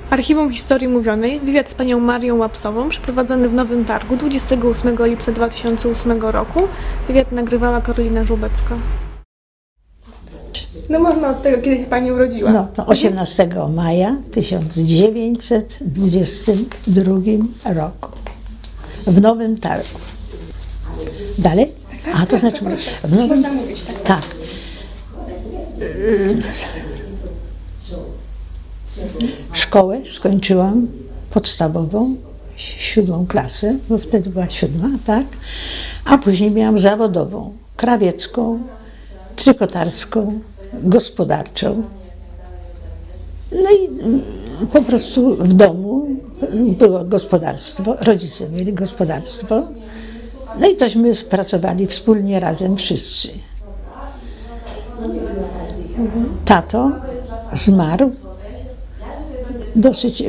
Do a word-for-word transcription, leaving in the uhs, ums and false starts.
Archiwum Historii Mówionej, wywiad z panią Marią Łapsową, przeprowadzony w Nowym Targu dwudziestego ósmego lipca dwa tysiące ósmego roku. Wywiad nagrywała Karolina Żubecka. No można od tego, kiedy się pani urodziła. No, to osiemnastego maja tysiąc dziewięćset dwudziestego drugiego roku. W Nowym Targu. Dalej? A, to znaczy... W nowym... Można mówić, tak. Tak. Szkołę skończyłam podstawową, siódmą klasę, bo wtedy była siódma, tak? A później miałam zawodową, krawiecką, trykotarską, gospodarczą. No i po prostu w domu było gospodarstwo, rodzice mieli gospodarstwo. No i tośmy pracowali wspólnie razem wszyscy. Tato zmarł dosyć